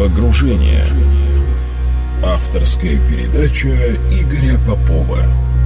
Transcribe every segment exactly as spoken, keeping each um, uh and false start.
Погружение. Авторская передача Игоря Попова.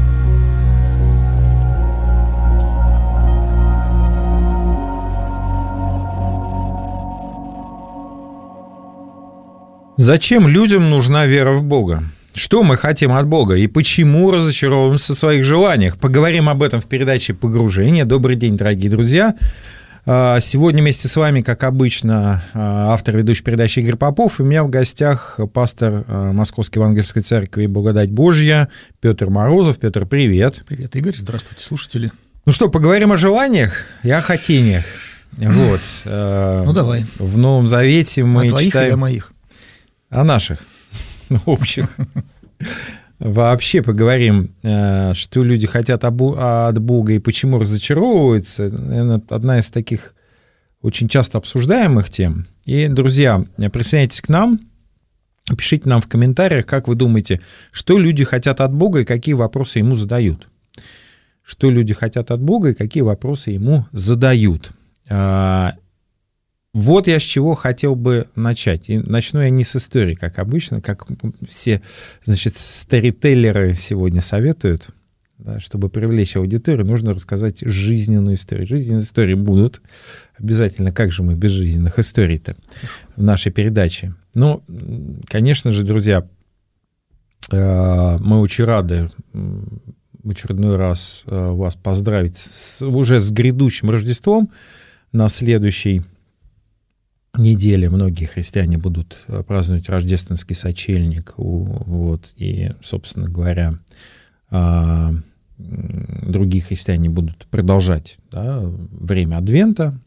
Зачем людям нужна вера в Бога? Что мы хотим от Бога и почему разочаровываемся в своих желаниях? Поговорим об этом в передаче «Погружение». Добрый день, дорогие друзья. Сегодня вместе с вами, как обычно, автор ведущей передачи Игорь Попов. И у меня в гостях пастор Московской Евангельской Церкви «Благодать Божья» Петр Морозов. Петр, привет. Привет, Игорь. Здравствуйте, слушатели. Ну что, поговорим о желаниях и о хотениях. Вот. Ну, давай. В Новом Завете мы о твоих читаем... или о моих? О наших, общих. Вообще поговорим, что люди хотят от Бога и почему разочаровываются. Это одна из таких очень часто обсуждаемых тем. И, друзья, присоединяйтесь к нам, пишите нам в комментариях, как вы думаете, что люди хотят от Бога и какие вопросы ему задают. Что люди хотят от Бога и какие вопросы ему задают. Вот я с чего хотел бы начать. И начну я не с истории, как обычно, как все, значит, сторителлеры сегодня советуют, да, чтобы привлечь аудиторию, нужно рассказать жизненную историю. Жизненные истории будут обязательно. Как же мы без жизненных историй-то в нашей передаче? Ну, конечно же, друзья, мы очень рады в очередной раз вас поздравить с, уже с грядущим Рождеством. На следующей неделе многие христиане будут праздновать рождественский сочельник, вот, и, собственно говоря, другие христиане будут продолжать, да, время Адвента,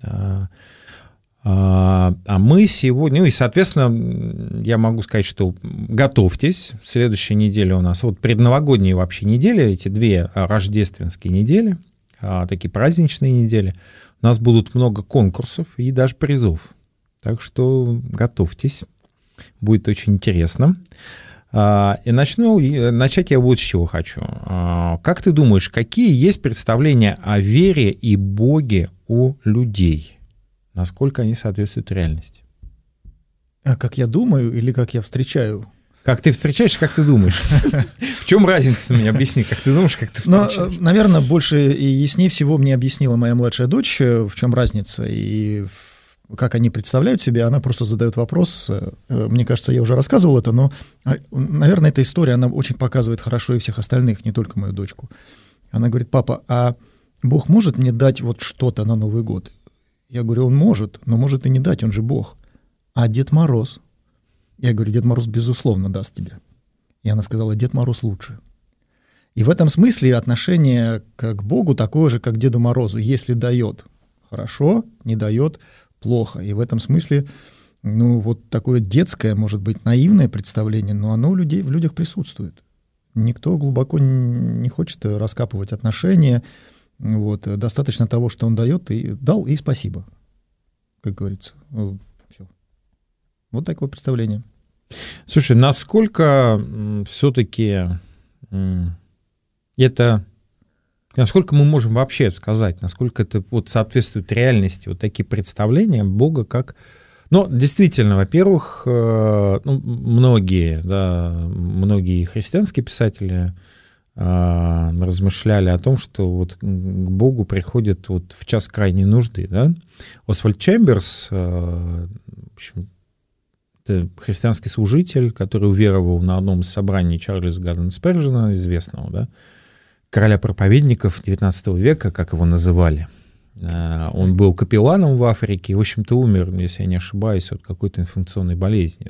а мы сегодня, ну и, соответственно, я могу сказать, что готовьтесь, следующая неделя у нас, вот предновогодние вообще недели, эти две рождественские недели, такие праздничные недели, у нас будут много конкурсов и даже призов. Так что готовьтесь, будет очень интересно. И начну, начать я вот с чего хочу. Как ты думаешь, какие есть представления о вере и Боге у людей? Насколько они соответствуют реальности? А как я думаю или как я встречаю? Как ты встречаешь, как ты думаешь? В чем разница, мне объясни, как ты думаешь, как ты встречаешь? Наверное, больше и яснее всего мне объяснила моя младшая дочь, в чем разница, и как они представляют себе, она просто задает вопрос, мне кажется, я уже рассказывал это, но, наверное, эта история, она очень показывает хорошо и всех остальных, не только мою дочку. Она говорит: папа, а Бог может мне дать вот что-то на Новый год? Я говорю: он может, но может и не дать, он же Бог. А Дед Мороз? Я говорю: Дед Мороз, безусловно, даст тебе. И она сказала: Дед Мороз лучше. И в этом смысле отношение к Богу такое же, как к Деду Морозу. Если дает — хорошо, не дает — плохо. И в этом смысле, ну, вот такое детское, может быть, наивное представление, но оно у людей, в людях присутствует. Никто глубоко не хочет раскапывать отношения. Вот. Достаточно того, что он дает, и дал, и спасибо, как говорится. Все. Вот такое представление. Слушай, насколько все-таки это... Насколько мы можем вообще сказать, насколько это вот соответствует реальности, вот такие представления Бога как... Ну, действительно, во-первых, ну, многие, да, многие христианские писатели а, размышляли о том, что вот к Богу приходят вот в час крайней нужды. Да? Освальд Чемберс, а, в общем, это христианский служитель, который уверовал на одном из собраний Чарльза Гарднера Спержена, известного, да, короля проповедников девятнадцатого века, как его называли. Он был капелланом в Африке и, в общем-то, умер, если я не ошибаюсь, от какой-то инфекционной болезни.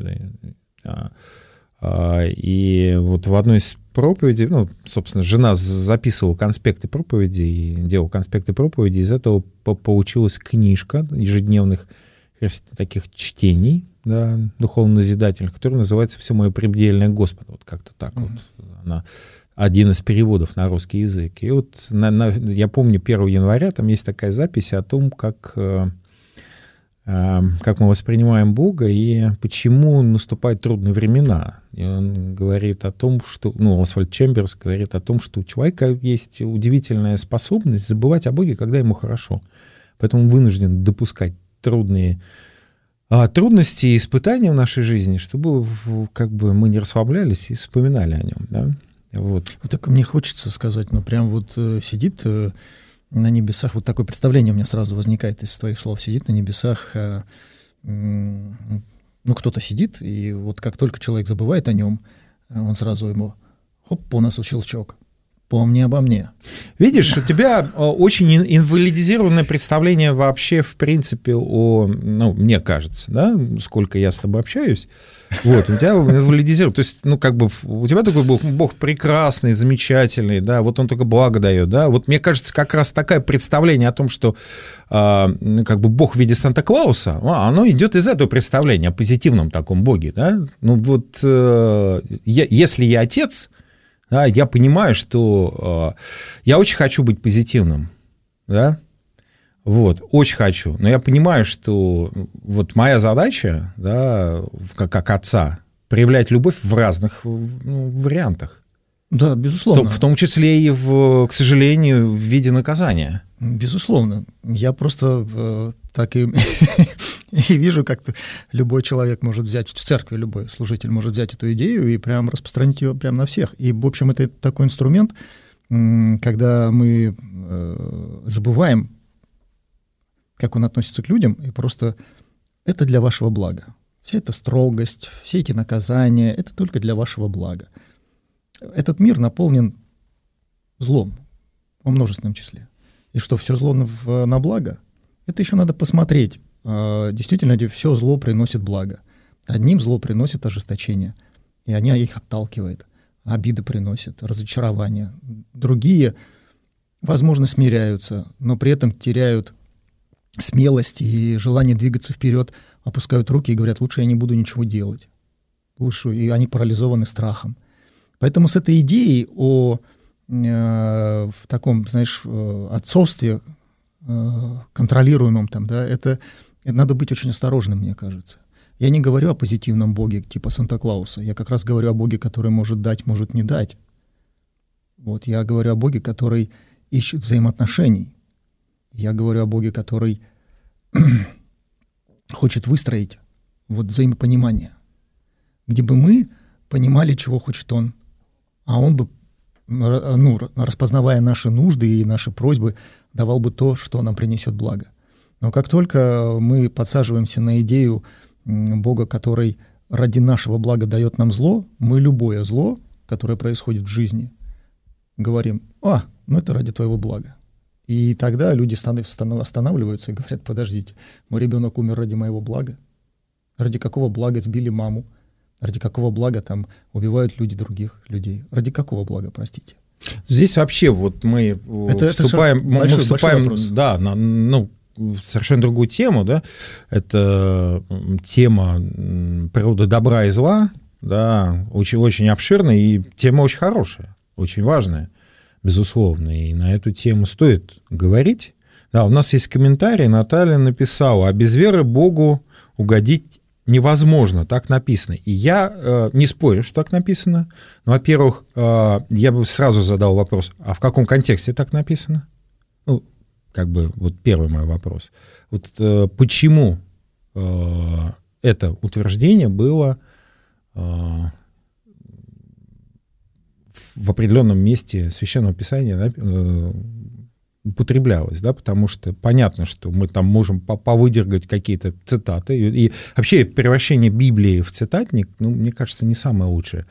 И вот в одной из проповедей, ну, собственно, жена записывала конспекты проповедей, делала конспекты проповедей, из этого получилась книжка ежедневных таких чтений, да, духовно-назидательных, которая называется «Все мое предельное Господу». Вот как-то так mm-hmm. вот она... один из переводов на русский язык. И вот на, на, я помню, первого января там есть такая запись о том, как, э, э, как мы воспринимаем Бога и почему наступают трудные времена. И он говорит о том, что, ну, Освальд Чемберс говорит о том, что у человека есть удивительная способность забывать о Боге, когда ему хорошо. Поэтому он вынужден допускать трудные трудности и испытания в нашей жизни, чтобы как бы мы не расслаблялись и вспоминали о нем. Да? Вот. Так мне хочется сказать, ну прям вот сидит на небесах, вот такое представление у меня сразу возникает из твоих слов, сидит на небесах, ну кто-то сидит, и вот как только человек забывает о нем, он сразу ему, хоп, по носу щелчок. Помни обо мне. Видишь, у тебя очень инвалидизированное представление вообще, в принципе, о, ну, мне кажется, да, сколько я с тобой общаюсь, вот, у тебя инвалидизировано, то есть, ну, как бы, у тебя такой Бог, Бог прекрасный, замечательный, да, вот он только благо дает, да, вот мне кажется, как раз такое представление о том, что, а, как бы, Бог в виде Санта-Клауса, оно идет из этого представления о позитивном таком Боге, да, ну, вот, я, если я отец, да, я понимаю, что э, я очень хочу быть позитивным, да, вот, очень хочу, но я понимаю, что вот моя задача, да, как, как отца, проявлять любовь в разных ну, вариантах. Да, безусловно. В том числе и, в, к сожалению, в виде наказания. Безусловно. Я просто э, так и, и вижу, как любой человек может взять, в церкви любой служитель может взять эту идею и прям распространить ее прямо на всех. И, в общем, это такой инструмент, когда мы э, забываем, как он относится к людям, и просто это для вашего блага. Вся эта строгость, все эти наказания — это только для вашего блага. Этот мир наполнен злом во множественном числе. И что, все зло на, на благо? Это еще надо посмотреть. Действительно ли все зло приносит благо? Одним зло приносит ожесточение, и они их отталкивают. Обиды приносят, разочарование. Другие, возможно, смиряются, но при этом теряют смелость и желание двигаться вперед, опускают руки и говорят, лучше я не буду ничего делать. Лучше, и они парализованы страхом. Поэтому с этой идеей о э, в таком, знаешь, отцовстве э, контролируемом, там, да, это, это надо быть очень осторожным, мне кажется. Я не говорю о позитивном Боге типа Санта-Клауса, я как раз говорю о Боге, который может дать, может не дать. Вот, я говорю о Боге, который ищет взаимоотношений. Я говорю о Боге, который хочет выстроить вот взаимопонимание, где бы мы понимали, чего хочет Он, а Он бы, ну, распознавая наши нужды и наши просьбы, давал бы то, что нам принесет благо. Но как только мы подсаживаемся на идею Бога, который ради нашего блага дает нам зло, мы любое зло, которое происходит в жизни, говорим, а, ну это ради твоего блага. И тогда люди останавливаются и говорят, подождите, мой ребенок умер ради моего блага? Ради какого блага сбили маму? Ради какого блага там убивают люди других людей? Ради какого блага, простите? Здесь вообще вот мы это, вступаем, это мы большой, вступаем большой да, на, ну, в совершенно другую тему, да, это тема природы добра и зла, да, очень, очень обширная и тема очень хорошая, очень важная, безусловно, и на эту тему стоит говорить. Да, у нас есть комментарий, Наталья написала, а без веры Богу угодить невозможно, так написано. И я э, не спорю, что так написано. Но, во-первых, э, я бы сразу задал вопрос, а в каком контексте так написано? Ну, как бы, вот первый мой вопрос. Вот э, почему э, это утверждение было э, в определенном месте Священного Писания э, употреблялось, да, потому что понятно, что мы там можем повыдергать какие-то цитаты, и вообще превращение Библии в цитатник, ну, мне кажется, не самое лучшее,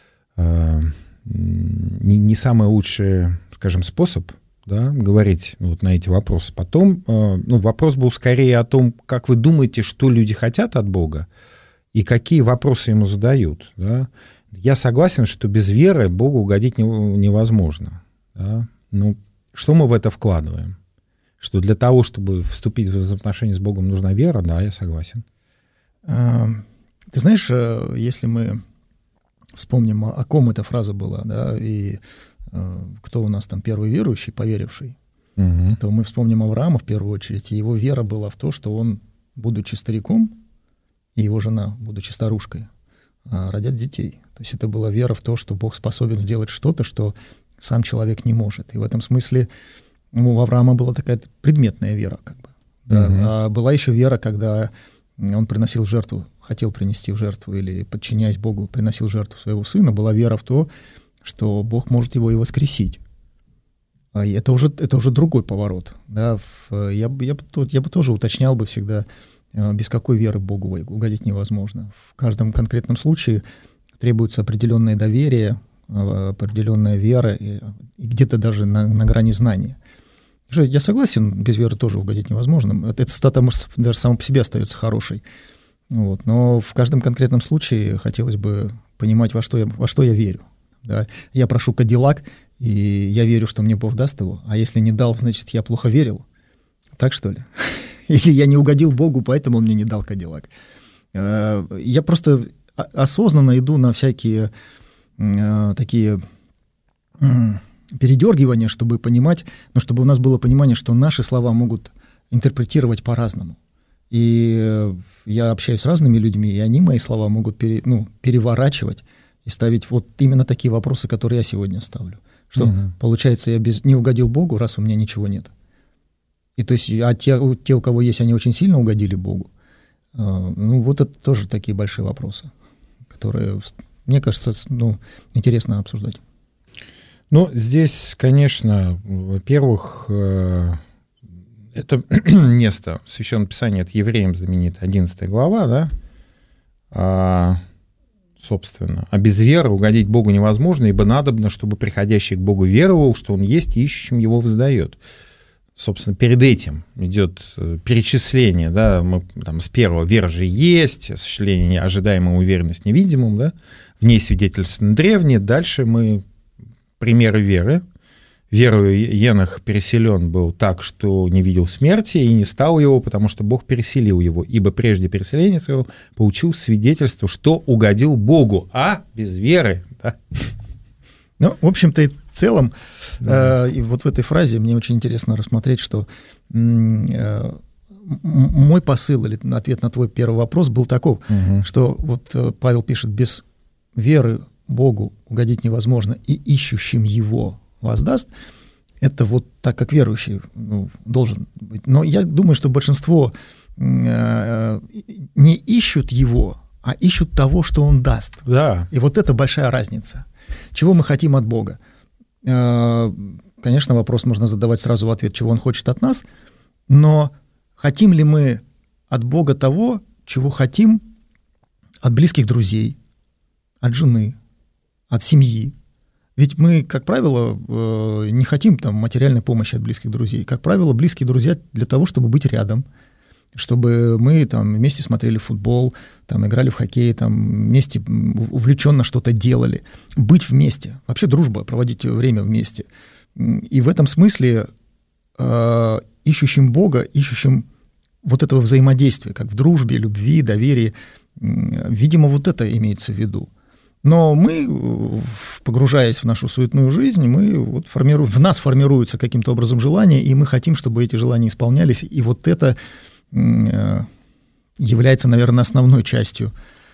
не, не самый лучший, скажем, способ, да, говорить вот на эти вопросы. Потом, ну, вопрос был скорее о том, как вы думаете, что люди хотят от Бога, и какие вопросы ему задают, да. Я согласен, что без веры Богу угодить невозможно, да, ну, что мы в это вкладываем? Что для того, чтобы вступить в взаимоотношения с Богом, нужна вера? Да, я согласен. Ты знаешь, если мы вспомним, о ком эта фраза была, да, и кто у нас там первый верующий, поверивший, угу. то мы вспомним Авраама в первую очередь, и его вера была в то, что он, будучи стариком, и его жена, будучи старушкой, родят детей. То есть это была вера в то, что Бог способен сделать что-то, что сам человек не может. И в этом смысле ну, у Авраама была такая предметная вера, как бы. Да. Угу. А была еще вера, когда он приносил в жертву, хотел принести в жертву или, подчиняясь Богу, приносил в жертву своего сына, была вера в то, что Бог может его и воскресить. И это уже, это уже другой поворот. Да? Я, бы, я, бы, я бы тоже уточнял бы всегда, без какой веры Богу угодить невозможно. В каждом конкретном случае требуется определенное доверие, определенная вера и, и где-то даже на, на грани знания. Я согласен, без веры тоже угодить невозможно. Эта цитата даже сама по себе остается хорошей. Вот. Но в каждом конкретном случае хотелось бы понимать, во что я, во что я верю. Да? Я прошу Кадиллак, и я верю, что мне Бог даст его. А если не дал, значит, я плохо верил. Так что ли? Или я не угодил Богу, поэтому он мне не дал Кадиллак. Я просто осознанно иду на всякие такие передергивания, чтобы понимать, ну, чтобы у нас было понимание, что наши слова могут интерпретировать по-разному. И я общаюсь с разными людьми, и они мои слова могут пере, ну, переворачивать и ставить вот именно такие вопросы, которые я сегодня ставлю. Что, угу. получается, я без, не угодил Богу, раз у меня ничего нет. И то есть, а те, те, у кого есть, они очень сильно угодили Богу. Ну, вот это тоже такие большие вопросы, которые, мне кажется, ну, интересно обсуждать. Ну, здесь, конечно, во-первых, это место в Священном Писании, это Евреям знаменитая одиннадцатая глава, да, а, собственно, а без веры угодить Богу невозможно, ибо надобно, чтобы приходящий к Богу веровал, что Он есть, и ищущим Его воздает. Собственно, перед этим идет перечисление, да, мы там с первого «вера же есть», осуществление ожидаемой уверенность невидимым, да, в ней свидетельственно древнее, дальше мы примеры веры. Верою Енох переселен был так, что не видел смерти, и не стал его, потому что Бог переселил его, ибо прежде переселения своего получил свидетельство, что угодил Богу, а без веры. Да? Ну, в общем-то, и в целом, да. э, и вот в этой фразе мне очень интересно рассмотреть, что э, мой посыл или ответ на твой первый вопрос был таков, угу. что вот Павел пишет, без веры Богу угодить невозможно, и ищущим Его воздаст, это вот так, как верующий ну, должен быть. Но я думаю, что большинство э, не ищут Его, а ищут того, что Он даст. Да. И вот это большая разница. Чего мы хотим от Бога? Э, конечно, вопрос можно задавать сразу в ответ, чего Он хочет от нас, но хотим ли мы от Бога того, чего хотим от близких друзей, от жены, от семьи? Ведь мы, как правило, не хотим там материальной помощи от близких друзей. Как правило, близкие друзья для того, чтобы быть рядом, чтобы мы там вместе смотрели футбол, там играли в хоккей, там вместе увлеченно что-то делали. Быть вместе. Вообще дружба, проводить время вместе. И в этом смысле э, ищущим Бога, ищущим вот этого взаимодействия, как в дружбе, любви, доверии, видимо, вот это имеется в виду. Но мы, погружаясь в нашу суетную жизнь, мы вот формируем, в нас формируется каким-то образом желание, и мы хотим, чтобы эти желания исполнялись. И вот это является, наверное, основной частью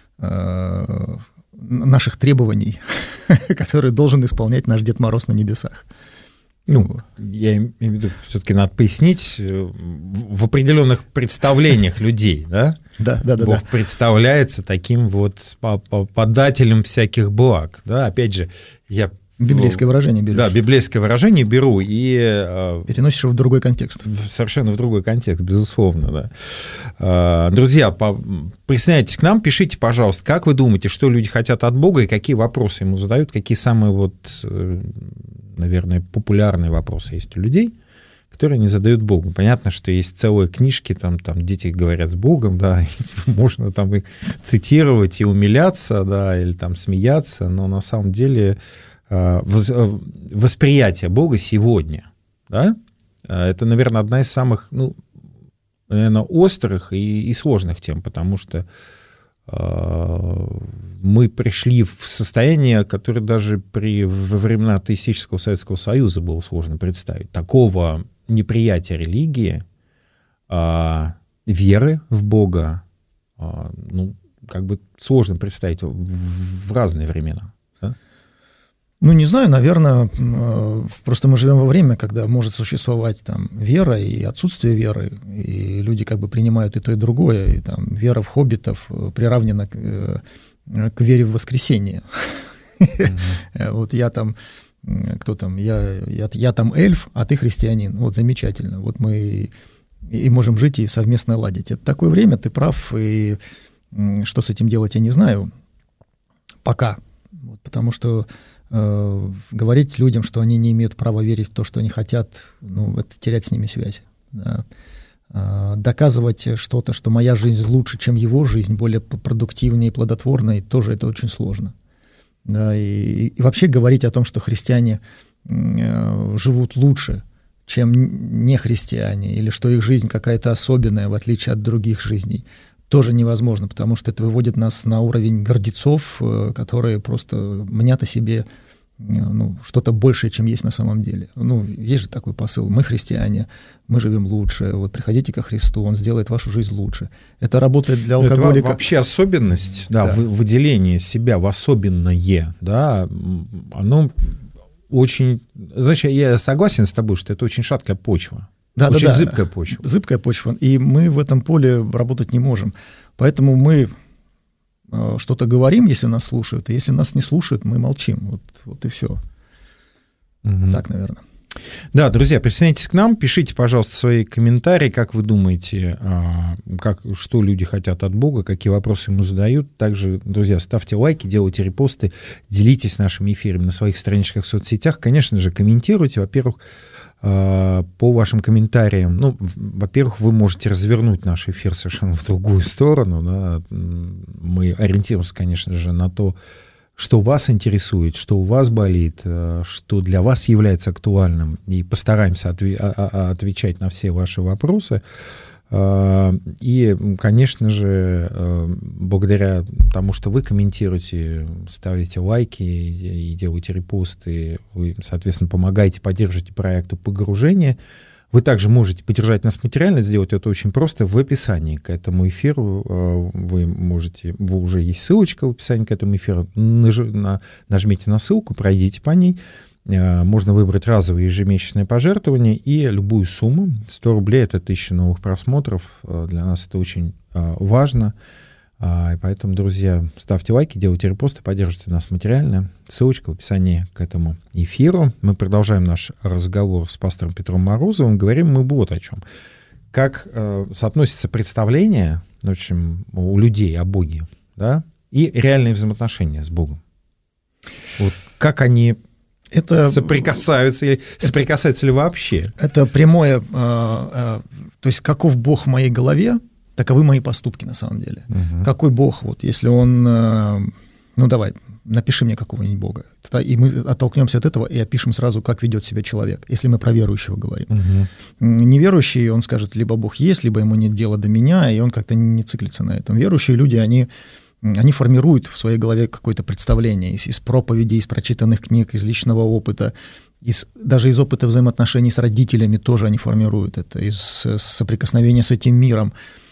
наших требований, которые должен исполнять наш Дед Мороз на небесах. Ну, я имею в виду, все-таки надо пояснить, в определенных представлениях людей, да? Да, да, да. Бог да. представляется таким вот подателем всяких благ, да? Опять же, я... Библейское выражение берешь. Да, библейское выражение беру и... Переносишь его в другой контекст. Совершенно в другой контекст, безусловно, да. Друзья, присоединяйтесь к нам, пишите, пожалуйста, как вы думаете, что люди хотят от Бога и какие вопросы ему задают, какие самые вот, наверное, популярные вопросы есть у людей, которые они задают Богу. Понятно, что есть целые книжки, там, там дети говорят с Богом, да, можно там и цитировать, и умиляться, да, или там смеяться, но на самом деле... восприятие Бога сегодня, да, это, наверное, одна из самых, ну, наверное, острых и, и сложных тем, потому что э, мы пришли в состояние, которое даже при, во времена атеистического Советского Союза было сложно представить. Такого неприятия религии, э, веры в Бога, э, ну, как бы сложно представить в, в разные времена. Ну, не знаю, наверное, просто мы живем во время, когда может существовать там вера и отсутствие веры, и люди как бы принимают и то, и другое, и там вера в хоббитов приравнена к, к вере в воскресение. Mm-hmm. Вот я там, кто там, я, я, я там эльф, а ты христианин, вот замечательно, вот мы и можем жить и совместно ладить. Это такое время, ты прав, и что с этим делать, я не знаю, пока, вот, потому что говорить людям, что они не имеют права верить в то, что они хотят, ну, это терять с ними связь. Да. Доказывать что-то, что моя жизнь лучше, чем его жизнь, более продуктивнее и плодотворная, тоже это очень сложно. Да, и, и вообще говорить о том, что христиане живут лучше, чем не христиане, или что их жизнь какая-то особенная, в отличие от других жизней, тоже невозможно, потому что это выводит нас на уровень гордецов, которые просто мнят о себе, ну, что-то большее, чем есть на самом деле. Ну, есть же такой посыл: мы христиане, мы живем лучше, вот приходите ко Христу, Он сделает вашу жизнь лучше. Это работает для алкоголика. Это вообще особенность, да, да. выделение себя в особенное, да, оно очень... Значит, я согласен с тобой, что это очень шаткая почва. Да, очень да, да. зыбкая почва. Зыбкая почва, и мы в этом поле работать не можем. Поэтому мы что-то говорим, если нас слушают, и если нас не слушают, мы молчим. Вот, вот и все. Угу. Так, наверное. Да, друзья, присоединяйтесь к нам, пишите, пожалуйста, свои комментарии, как вы думаете, как, что люди хотят от Бога, какие вопросы ему задают. Также, друзья, ставьте лайки, делайте репосты, делитесь нашими эфирами на своих страничках в соцсетях. Конечно же, комментируйте. Во-первых, по вашим комментариям, ну, во-первых, вы можете развернуть наш эфир совершенно в другую сторону. Да? Мы ориентируемся, конечно же, на то, что вас интересует, что у вас болит, что для вас является актуальным, и постараемся отвечать на все ваши вопросы. И, конечно же, благодаря тому, что вы комментируете, ставите лайки и делаете репосты, вы, соответственно, помогаете, поддерживаете проекту погружения. Вы также можете поддержать нас материально, сделать это очень просто. В описании к этому эфиру вы можете, вы уже есть ссылочка в описании к этому эфиру, нажмите на ссылку, пройдите по ней. Можно выбрать разовое ежемесячное пожертвование и любую сумму. сто рублей — это тысяча новых просмотров. Для нас это очень важно. И поэтому, друзья, ставьте лайки, делайте репосты, поддерживайте нас материально. Ссылочка в описании к этому эфиру. Мы продолжаем наш разговор с пастором Петром Морозовым. Говорим мы вот о чем. Как соотносится представление, в общем, у людей о Боге, да, и реальные взаимоотношения с Богом. Вот как они... Это, соприкасаются, или, это, соприкасаются ли вообще? Это прямое, э, э, то есть каков Бог в моей голове, таковы мои поступки на самом деле. Угу. Какой Бог, вот если он, э, ну давай, напиши мне какого-нибудь Бога, и мы оттолкнемся от этого и опишем сразу, как ведет себя человек, если мы про верующего говорим. Угу. Неверующий, он скажет, либо Бог есть, либо ему нет дела до меня, и он как-то не циклится на этом. Верующие люди, они... Они формируют в своей голове какое-то представление из, из проповедей, из прочитанных книг, из личного опыта, из, даже из опыта взаимоотношений с родителями тоже они формируют это, из соприкосновения с этим миром.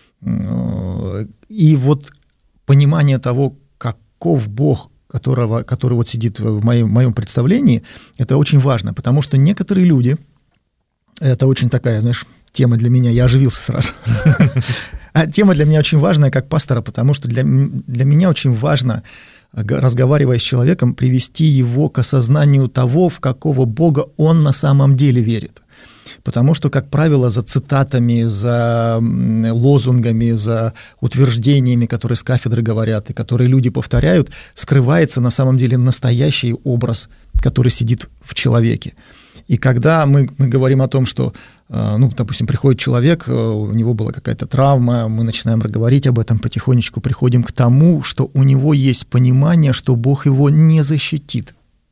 И вот понимание того, каков Бог, которого, который вот сидит в моем, в моем представлении, это очень важно, потому что некоторые люди, это очень такая, знаешь, тема для меня, я оживился сразу. А тема для меня очень важная как пастора, потому что для, для меня очень важно, разговаривая с человеком, привести его к осознанию того, в какого Бога он на самом деле верит. Потому что, как правило, за цитатами, за лозунгами, за утверждениями, которые с кафедры говорят и которые люди повторяют, скрывается на самом деле настоящий образ, который сидит в человеке. И когда мы, мы говорим о том, что, ну, допустим, приходит человек, у него была какая-то травма, мы начинаем говорить об этом, потихонечку приходим к тому, что у него есть понимание, что Бог его не защитит.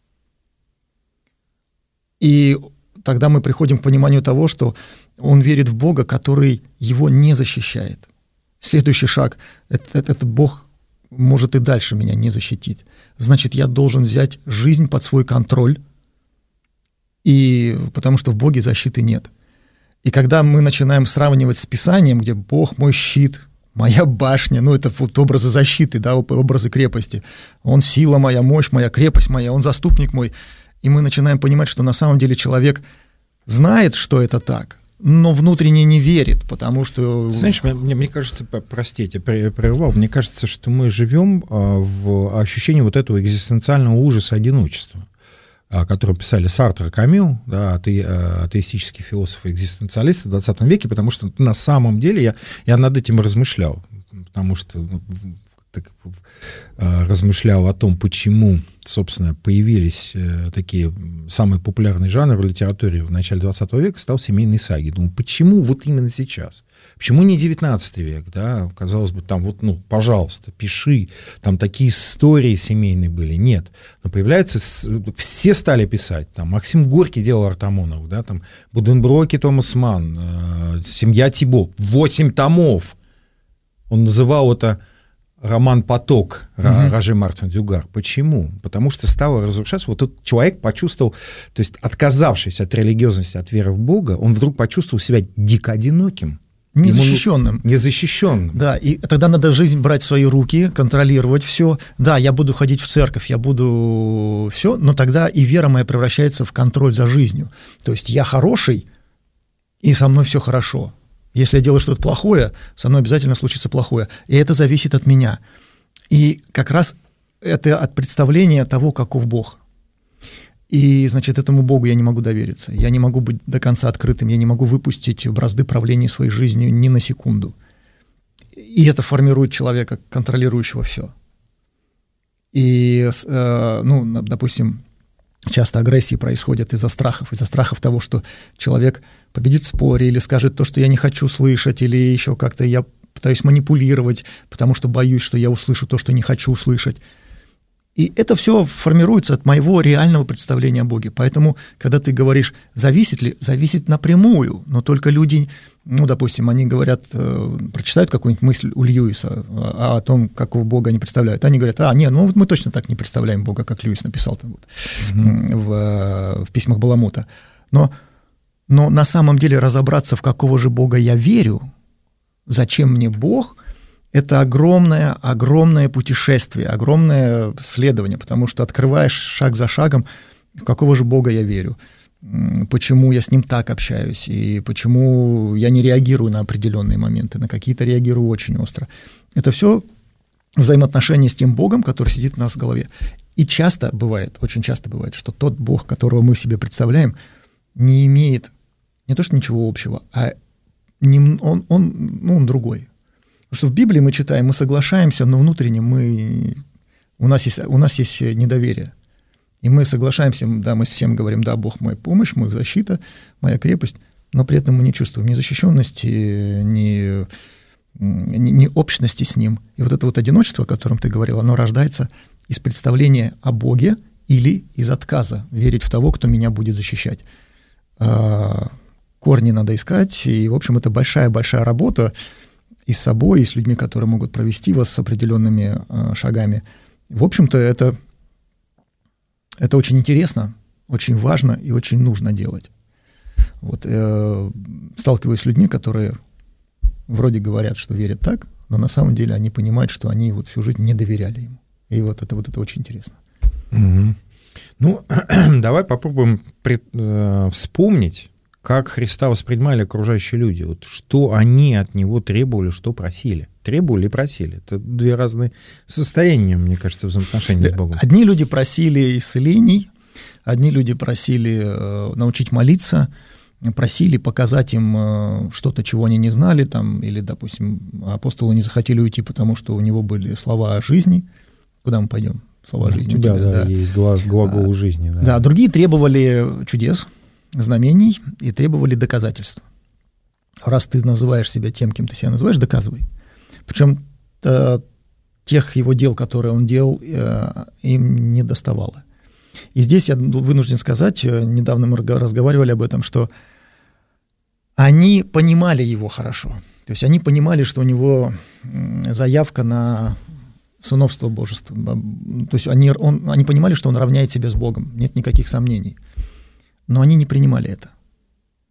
И тогда мы приходим к пониманию того, что он верит в Бога, который его не защищает. Следующий шаг – этот Бог может и дальше меня не защитить. Значит, я должен взять жизнь под свой контроль, и потому что в Боге защиты нет. И когда мы начинаем сравнивать с Писанием, где Бог мой щит, моя башня, ну, это вот образы защиты, да, образы крепости. Он сила моя, мощь моя, крепость моя, он заступник мой. И мы начинаем понимать, что на самом деле человек знает, что это так, но внутренне не верит, потому что... Знаешь, мне, мне кажется, простите, прервал, мне кажется, что мы живем в ощущении вот этого экзистенциального ужаса одиночества, который писали Сартр и Камю, да, атеистические философы, экзистенциалисты в двадцатом веке, потому что на самом деле я, я над этим размышлял, потому что ну, так, размышлял о том, почему, собственно, появились такие самые популярные жанры в литературе в начале двадцатого века, стал семейные саги. Думаю, почему вот именно сейчас? Почему не девятнадцатый век, да? Казалось бы, там вот, ну, пожалуйста, пиши, там такие истории семейные были. Нет. Но появляется, все стали писать. Там Максим Горький делал Артамонов, да, там Буденброк и Томас Манн, э, «Семья Тибо», восемь томов. Он называл это роман «Поток» mm-hmm. Роже Мартин Дюгар. Почему? Потому что стало разрушаться. Вот этот человек почувствовал, то есть отказавшись от религиозности, от веры в Бога, он вдруг почувствовал себя дико одиноким. Незащищенным. Незащищенным. Да, и тогда надо жизнь брать в свои руки, контролировать все. Да, я буду ходить в церковь, я буду все, но тогда и вера моя превращается в контроль за жизнью. То есть я хороший, и со мной все хорошо. Если я делаю что-то плохое, со мной обязательно случится плохое. И это зависит от меня. И как раз это от представления того, каков Бог. И, значит, этому Богу я не могу довериться. Я не могу быть до конца открытым, я не могу выпустить бразды правления своей жизнью ни на секунду. И это формирует человека, контролирующего все. И, ну, допустим, часто агрессии происходят из-за страхов, из-за страхов того, что человек победит в споре или скажет то, что я не хочу слышать, или еще как-то я пытаюсь манипулировать, потому что боюсь, что я услышу то, что не хочу услышать. И это все формируется от моего реального представления о Боге. Поэтому, когда ты говоришь, зависит ли, зависит напрямую, но только люди, ну, допустим, они говорят, э, прочитают какую-нибудь мысль у Льюиса о, о том, какого Бога они представляют. Они говорят, а, нет, ну вот мы точно так не представляем Бога, как Льюис написал там вот, mm-hmm. в, в письмах Баламута. Но, но на самом деле разобраться, в какого же Бога я верю, зачем мне Бог – это огромное, огромное путешествие, огромное следование, потому что открываешь шаг за шагом, в какого же Бога я верю, почему я с Ним так общаюсь, и почему я не реагирую на определенные моменты, на какие-то реагирую очень остро. Это все взаимоотношения с тем Богом, который сидит у нас в голове. И часто бывает, очень часто бывает, что тот Бог, которого мы себе представляем, не имеет не то что ничего общего, а не, он, он, ну, он другой. Потому что в Библии мы читаем, мы соглашаемся, но внутренне мы, у, нас есть, у нас есть недоверие. И мы соглашаемся, да, мы всем говорим, да, Бог моя помощь, моя защита, моя крепость, но при этом мы не чувствуем ни защищенности, ни, ни, ни общности с Ним. И вот это вот одиночество, о котором ты говорил, оно рождается из представления о Боге или из отказа верить в того, кто меня будет защищать. Корни надо искать, и, в общем, это большая-большая работа, и с собой, и с людьми, которые могут провести вас с определенными э, шагами. В общем-то, это, это очень интересно, очень важно и очень нужно делать. Вот, э, сталкиваюсь с людьми, которые вроде говорят, что верят так, но на самом деле они понимают, что они вот всю жизнь не доверяли ему. И вот это, вот это очень интересно. Mm-hmm. Ну, давай попробуем пред, э, вспомнить, как Христа воспринимали окружающие люди, вот что они от Него требовали, что просили. Требовали и просили. Это две разные состояния, мне кажется, взаимоотношений с Богом. Одни люди просили исцелений, одни люди просили э, научить молиться, просили показать им э, что-то, чего они не знали, там, или, допустим, апостолы не захотели уйти, потому что у него были слова о жизни. Куда мы пойдем? Слова о жизни. У тебя, да, да, есть глагол а, жизни. Да. да, другие требовали чудес, знамений и требовали доказательств. Раз ты называешь себя тем, кем ты себя называешь, доказывай. Причем э, тех его дел, которые он делал, э, им не доставало. И здесь я вынужден сказать, недавно мы разговаривали об этом, что они понимали его хорошо. То есть они понимали, что у него заявка на сыновство божества. То есть они, он, они понимали, что он равняет себя с Богом. Нет никаких сомнений. Но они не принимали это.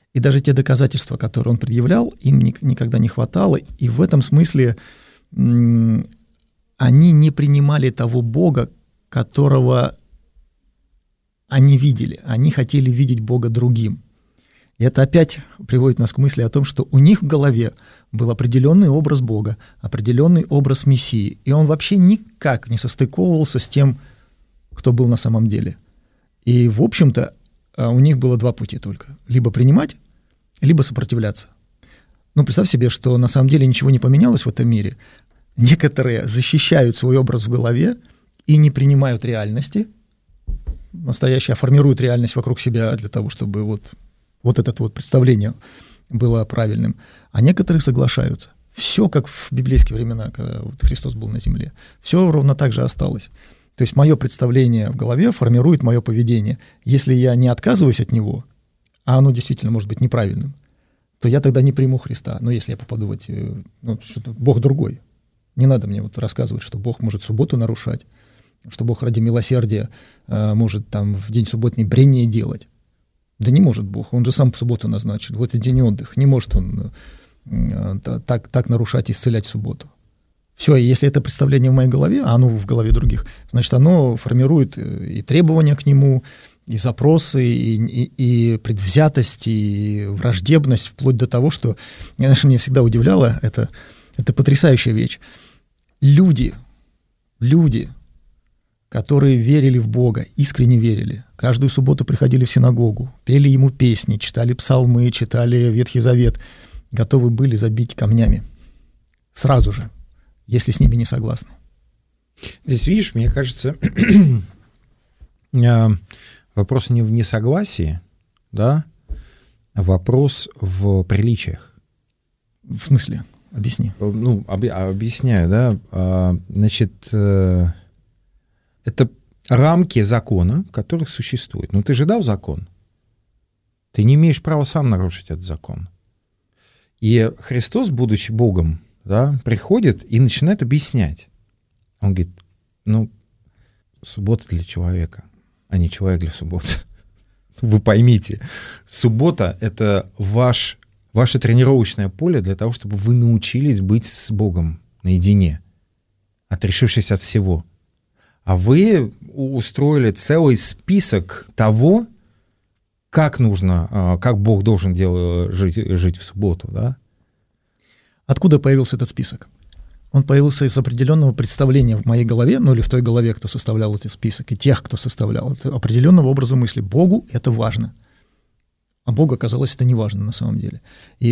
И даже те доказательства, которые он предъявлял, им никогда не хватало. И в этом смысле они не принимали того Бога, которого они видели. Они хотели видеть Бога другим. И это опять приводит нас к мысли о том, что у них в голове был определенный образ Бога, определенный образ Мессии, и он вообще никак не состыковывался с тем, кто был на самом деле. И, в общем-то, у них было два пути только. Либо принимать, либо сопротивляться. Но представь себе, что на самом деле ничего не поменялось в этом мире. Некоторые защищают свой образ в голове и не принимают реальности настоящие, а формируют реальность вокруг себя для того, чтобы вот, вот это вот представление было правильным. А некоторые соглашаются. Все как в библейские времена, когда вот Христос был на земле. Все ровно так же осталось. То есть мое представление в голове формирует мое поведение. Если я не отказываюсь от него, а оно действительно может быть неправильным, то я тогда не приму Христа. Но если я попаду в эти... Ну, что-то, Бог другой. Не надо мне вот рассказывать, что Бог может субботу нарушать, что Бог ради милосердия э, может там в день субботний брение делать. Да не может Бог, Он же сам субботу назначил. В этот день отдых. Не может Он э, так, так нарушать и исцелять в субботу. Все, и если это представление в моей голове, а оно в голове других, значит, оно формирует и требования к нему, и запросы, и, и, и предвзятость, и враждебность, вплоть до того, что, знаешь, меня всегда удивляло, это, это потрясающая вещь. Люди, люди, которые верили в Бога, искренне верили, каждую субботу приходили в синагогу, пели Ему песни, читали псалмы, читали Ветхий Завет, готовы были забить камнями сразу же, если с ними не согласны. Здесь, видишь, мне кажется, вопрос не в несогласии, да, а вопрос в приличиях. В смысле? Объясни. Ну, об, объясняю, да. Значит, это рамки закона, которых существует. Но ты же дал закон. Ты не имеешь права сам нарушить этот закон. И Христос, будучи Богом, да, приходит и начинает объяснять. Он говорит, ну, суббота для человека, а не человек для субботы. Вы поймите, суббота — это ваш, ваше тренировочное поле для того, чтобы вы научились быть с Богом наедине, отрешившись от всего. А вы устроили целый список того, как нужно, как Бог должен делать, жить, жить в субботу, да? Откуда появился этот список? Он появился из определенного представления в моей голове, ну или в той голове, кто составлял этот список, и тех, кто составлял, это определенного образа мысли. Богу это важно. А Богу оказалось это не важно на самом деле.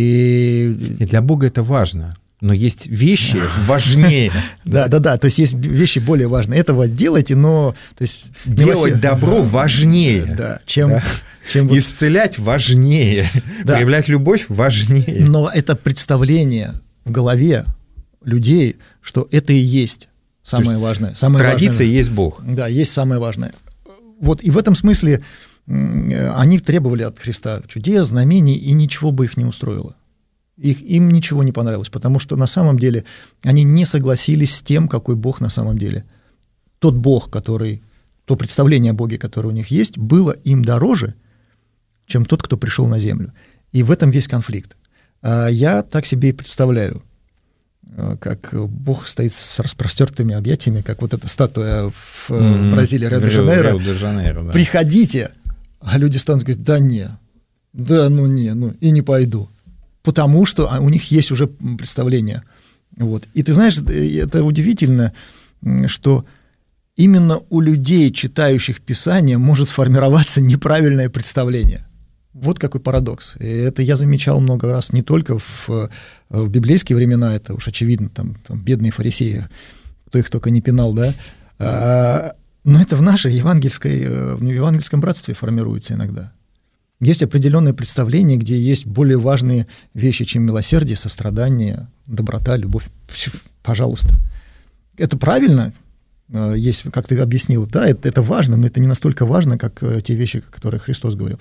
И, и для Бога это важно, но есть вещи важнее. Да, да, да, то есть есть вещи более важные. Этого делайте, но... то есть делать добро важнее, чем... исцелять важнее, проявлять любовь важнее. Но это представление в голове людей, что это и есть самое важное. Самое традиция важное. Есть Бог. Да, есть самое важное. Вот и в этом смысле они требовали от Христа чудес, знамений, и ничего бы их не устроило. Их, им ничего не понравилось, потому что на самом деле они не согласились с тем, какой Бог на самом деле. Тот Бог, который, то представление о Боге, которое у них есть, было им дороже, чем тот, кто пришел на землю. И в этом весь конфликт. Я так себе и представляю, как Бог стоит с распростертыми объятиями, как вот эта статуя в mm-hmm. Бразилии, Рио-де-Жанейро. Рио-де-Жанейро, да. Приходите, а люди станут говорить, да не, да ну не, ну и не пойду. Потому что у них есть уже представление. Вот. И ты знаешь, это удивительно, что именно у людей, читающих Писание, может сформироваться неправильное представление. Вот какой парадокс. И это я замечал много раз не только в, в библейские времена, это уж очевидно, там, там бедные фарисеи, кто их только не пинал, да, а, но это в нашей евангельской, в евангельском братстве формируется иногда. Есть определенное представление, где есть более важные вещи, чем милосердие, сострадание, доброта, любовь. Пожалуйста. Это правильно, есть, как ты объяснил, да, это, это важно, но это не настолько важно, как те вещи, о которых Христос говорил.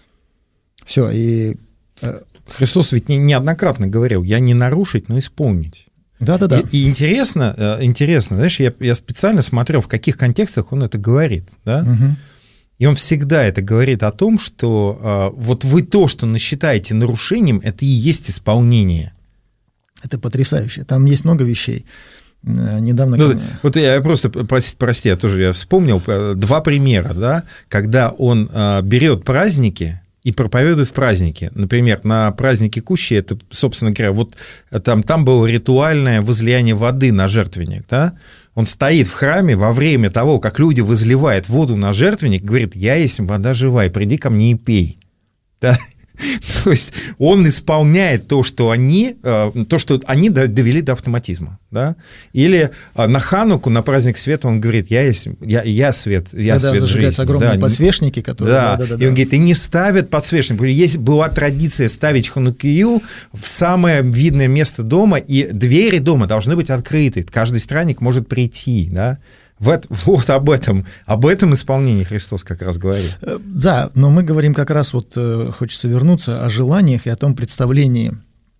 Все, и... Христос ведь не, неоднократно говорил, я не нарушить, но исполнить. Да-да-да. И, и интересно, интересно, знаешь, я, я специально смотрел, в каких контекстах он это говорит, да? И он всегда это говорит о том, что э, вот вы то, что насчитаете нарушением, это и есть исполнение. Это потрясающе. Там есть много вещей. Недавно... Ну, вот я просто, прости, я тоже я вспомнил два примера, да, когда он э, берет праздники и проповедует в празднике. Например, на празднике Кущи, это, собственно говоря, вот там, там было ритуальное возлияние воды на жертвенник, да. Он стоит в храме во время того, как люди возливают воду на жертвенник, говорит: я есть вода живая, приди ко мне и пей. Да? То есть он исполняет то, что они, то, что они довели до автоматизма. Да? Или на Хануку, на праздник света, он говорит: я, есть, я, я свет, я Когда свет жизни. зажигаются огромные да, подсвечники, которые... Да. Да, да, да, и он да. говорит: и не ставят подсвечник. Есть, была традиция ставить ханукию в самое видное место дома, и двери дома должны быть открыты. Каждый странник может прийти, да? Вот, вот об этом, об этом исполнении Христос как раз говорит. Да, но мы говорим как раз, вот хочется вернуться, о желаниях и о том представлении,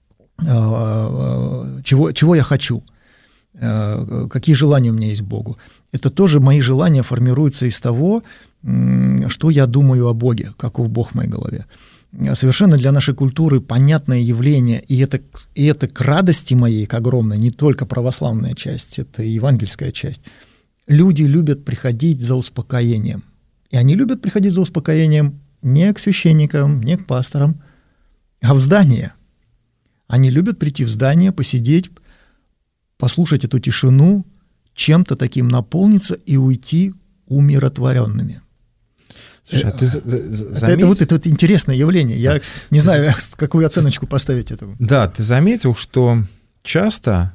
чего, чего я хочу, какие желания у меня есть к Богу. Это тоже мои желания формируются из того, что я думаю о Боге, каков Бог в моей голове. Совершенно для нашей культуры понятное явление, и это, и это к радости моей, к огромной, не только православная часть, это и евангельская часть. Люди любят приходить за успокоением. И они любят приходить за успокоением не к священникам, не к пасторам, а в здание. Они любят прийти в здание, посидеть, послушать эту тишину, чем-то таким наполниться и уйти умиротворенными. Слушай, а ты заметил? Это, это, вот, это вот интересное явление. Я не знаю, какую оценочку поставить этому. Да, ты заметил, что часто...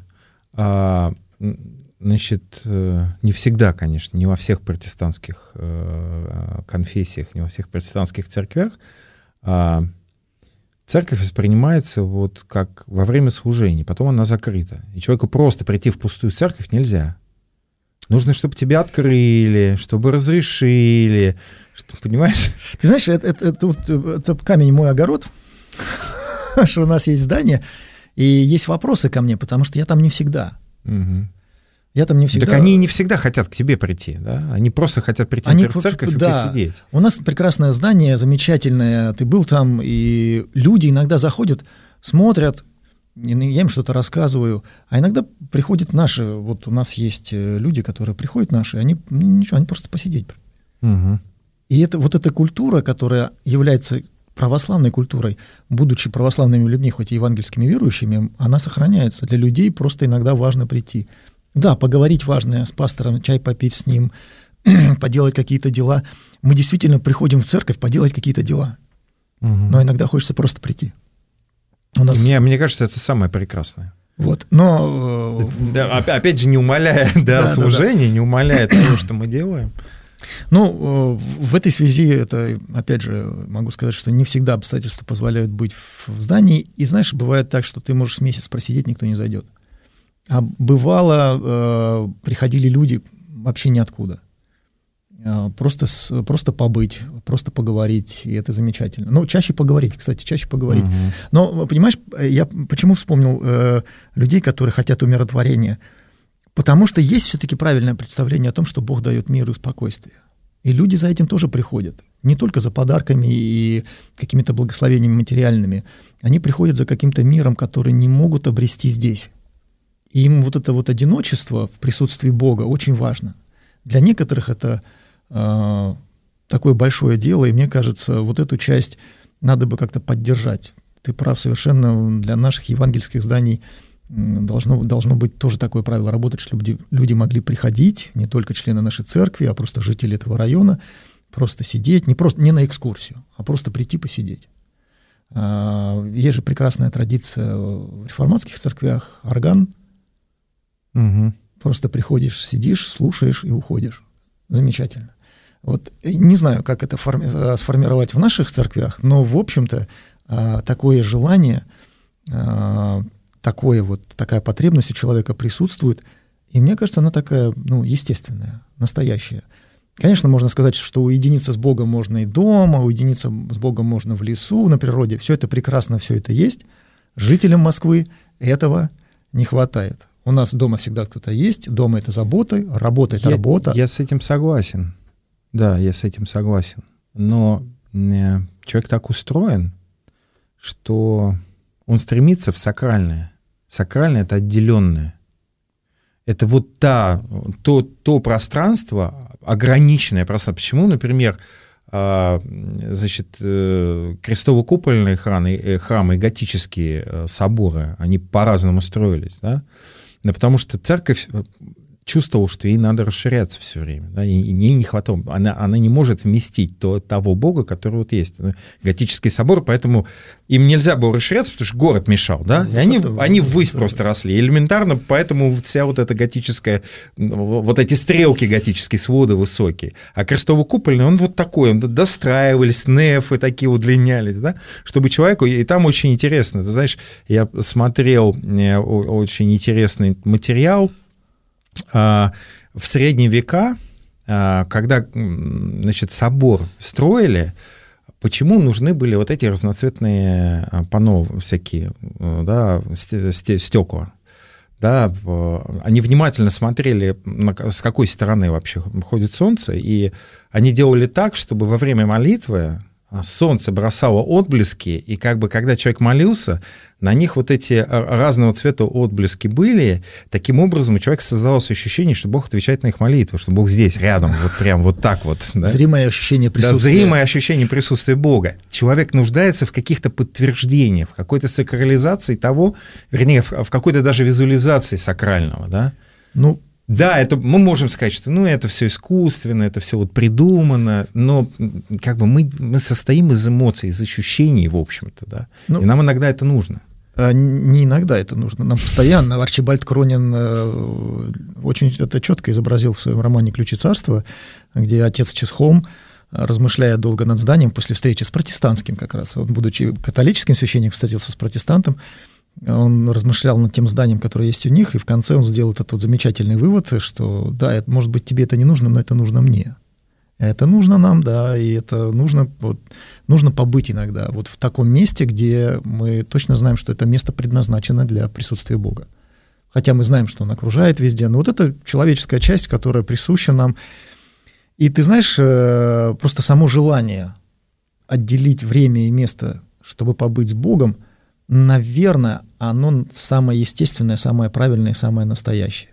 Значит, не всегда, конечно, не во всех протестантских конфессиях, не во всех протестантских церквях церковь воспринимается вот как во время служения, потом она закрыта. И человеку просто прийти в пустую церковь нельзя. Нужно, чтобы тебя открыли, чтобы разрешили, что, понимаешь? Ты знаешь, это, это, это, это камень мой огород, что у нас есть здание, и есть вопросы ко мне, потому что я там не всегда. Угу. Я там не всегда... Так они не всегда хотят к тебе прийти, да? Они просто хотят прийти они, в церковь да. и посидеть. У нас прекрасное здание, замечательное, ты был там, и люди иногда заходят, смотрят, я им что-то рассказываю, а иногда приходят наши, вот у нас есть люди, которые приходят наши, они ничего, они просто посидеть. Угу. И это, вот эта культура, которая является православной культурой, будучи православными людьми, хоть и евангельскими верующими, она сохраняется. Для людей просто иногда важно прийти. Да, поговорить важно с пастором, чай попить с ним, поделать какие-то дела. Мы действительно приходим в церковь поделать какие-то дела. Угу. Но иногда хочется просто прийти. У нас... мне, мне кажется, это самое прекрасное. Вот, но... Да, опять же, не умаляя да, да, служения, да, да. не умаляя того, что мы делаем. Ну, в этой связи, это, опять же, могу сказать, что не всегда обстоятельства позволяют быть в здании. И, знаешь, бывает так, что ты можешь месяц просидеть, никто не зайдет. А бывало, э, приходили люди вообще ниоткуда. Э, просто, с, просто побыть, просто поговорить, и это замечательно. Ну, чаще поговорить, кстати, чаще поговорить. Угу. Но, понимаешь, я почему вспомнил э, людей, которые хотят умиротворения? Потому что есть все-таки правильное представление о том, что Бог дает мир и спокойствие. И люди за этим тоже приходят. Не только за подарками и какими-то благословениями материальными. Они приходят за каким-то миром, который не могут обрести здесь. И им вот это вот одиночество в присутствии Бога очень важно. Для некоторых это э, такое большое дело, и мне кажется, вот эту часть надо бы как-то поддержать. Ты прав совершенно, для наших евангельских зданий должно, должно быть тоже такое правило работать, чтобы люди, люди могли приходить, не только члены нашей церкви, а просто жители этого района, просто сидеть, не, просто, не на экскурсию, а просто прийти посидеть. Есть же прекрасная традиция в реформатских церквях, орган. Угу. Просто приходишь, сидишь, слушаешь и уходишь. Замечательно. Вот не знаю, как это форми- сформировать в наших церквях, но, в общем-то, такое желание, такое вот, такая потребность у человека присутствует, и мне кажется, она такая, ну, естественная, настоящая. Конечно, можно сказать, что уединиться с Богом можно и дома, уединиться с Богом можно в лесу, на природе. Все это прекрасно, все это есть. Жителям Москвы этого не хватает. У нас дома всегда кто-то есть, дома это забота, работа это я, работа. Я с этим согласен. Да, я с этим согласен. Но э, человек так устроен, что он стремится в сакральное. Сакральное — это отделенное. Это вот та, то, то пространство, ограниченное пространство. Почему, например, значит, крестово-купольные храмы, храмы и готические соборы, они по-разному строились, да? Да, потому что церковь чувствовала, что ей надо расширяться все время, да? И ей не хватало, она, она не может вместить то, того Бога, который вот есть. Готический собор, поэтому им нельзя было расширяться, потому что город мешал, да? И они, они ввысь просто росли. И элементарно, поэтому вся вот эта готическая, вот эти стрелки готические, своды высокие. А крестово-купольный, он вот такой, он достраивались, нефы такие удлинялись, да? Чтобы человеку, и там очень интересно, ты знаешь, я смотрел очень интересный материал. В средние века, когда, значит, собор строили, почему нужны были вот эти разноцветные панно всякие, да, стекла? Да, они внимательно смотрели, с какой стороны вообще ходит солнце, и они делали так, чтобы во время молитвы солнце бросало отблески, и как бы когда человек молился, на них вот эти разного цвета отблески были. Таким образом, у человека создавалось ощущение, что Бог отвечает на их молитвы, что Бог здесь, рядом, вот прям вот так вот. Да? Зримое ощущение присутствия. Да, зримое ощущение присутствия Бога. Человек нуждается в каких-то подтверждениях, в какой-то сакрализации того, вернее, в какой-то даже визуализации сакрального, да? Ну, Да, это, мы можем сказать, что ну, это все искусственно, это все вот придумано, но как бы мы, мы состоим из эмоций, из ощущений, в общем-то, да, ну, и нам иногда это нужно. Не иногда это нужно, нам постоянно. Арчибальд Кронин очень это четко изобразил в своем романе «Ключи царства», где отец Чесхолм, размышляя долго над зданием после встречи с протестантским как раз, он, будучи католическим священником, встретился с протестантом, он размышлял над тем зданием, которое есть у них, и в конце он сделал этот вот замечательный вывод, что да, это, может быть, тебе это не нужно, но это нужно мне. Это нужно нам, да, и это нужно, вот, нужно побыть иногда вот в таком месте, где мы точно знаем, что это место предназначено для присутствия Бога. Хотя мы знаем, что Он окружает везде, но вот это человеческая часть, которая присуща нам. И ты знаешь, просто само желание отделить время и место, чтобы побыть с Богом, наверное, оно самое естественное, самое правильное, самое настоящее.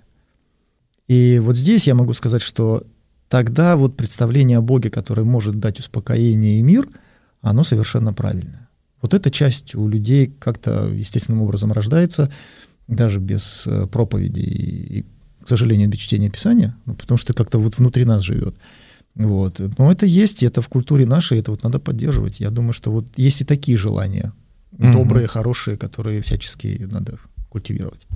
И вот здесь я могу сказать, что тогда вот представление о Боге, которое может дать успокоение и мир, оно совершенно правильное. Вот эта часть у людей как-то естественным образом рождается, даже без проповеди и, к сожалению, без чтения Писания, ну, потому что как-то вот внутри нас живет. Вот. Но это есть, это в культуре нашей, это вот надо поддерживать. Я думаю, что вот есть и такие желания, mm-hmm. добрые, хорошие, которые всячески надо культивировать.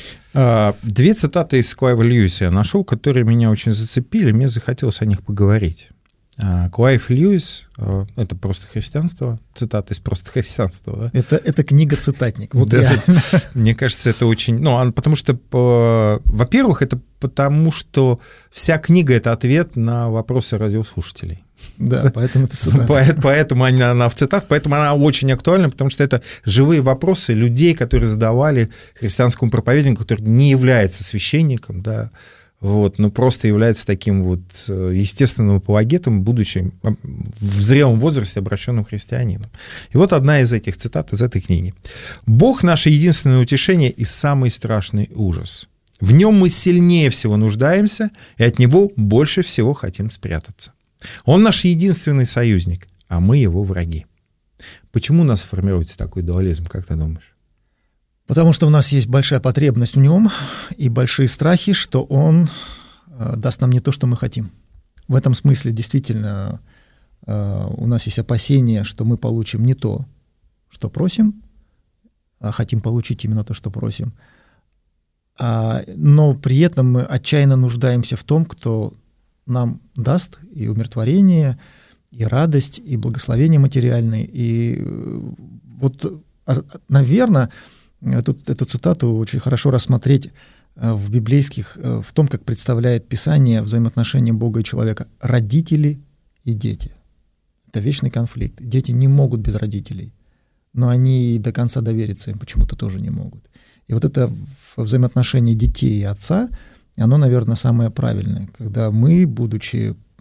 Две цитаты из Клайва Льюиса я нашел, которые меня очень зацепили, мне захотелось о них поговорить. Клайв Льюис — это «Просто христианство», цитата из «Просто христианства». Да? Это, это книга-цитатник. Вот да, мне кажется, это очень... Ну, потому что, во-первых, это потому, что вся книга — это ответ на вопросы радиослушателей. Да, поэтому это цитата. Поэтому она, она в цитатах, поэтому она очень актуальна, потому что это живые вопросы людей, которые задавали христианскому проповеднику, который не является священником, да, вот, но просто является таким вот естественным апологетом, будучи в зрелом возрасте обращенным христианином. И вот одна из этих цитат из этой книги. «Бог — наше единственное утешение и самый страшный ужас. В нем мы сильнее всего нуждаемся, и от него больше всего хотим спрятаться. Он наш единственный союзник, а мы его враги». Почему у нас формируется такой дуализм, как ты думаешь? Потому что у нас есть большая потребность в нем и большие страхи, что он даст нам не то, что мы хотим. В этом смысле действительно у нас есть опасения, что мы получим не то, что просим, а хотим получить именно то, что просим. Но при этом мы отчаянно нуждаемся в том, кто нам даст и умиротворение, и радость, и благословение материальное. И вот, наверное, эту, эту цитату очень хорошо рассмотреть в библейских, в том, как представляет Писание взаимоотношения Бога и человека. Родители и дети. Это вечный конфликт. Дети не могут без родителей, но они до конца довериться им почему-то тоже не могут. И вот это взаимоотношение детей и отца, оно, наверное, самое правильное, когда мы, будучи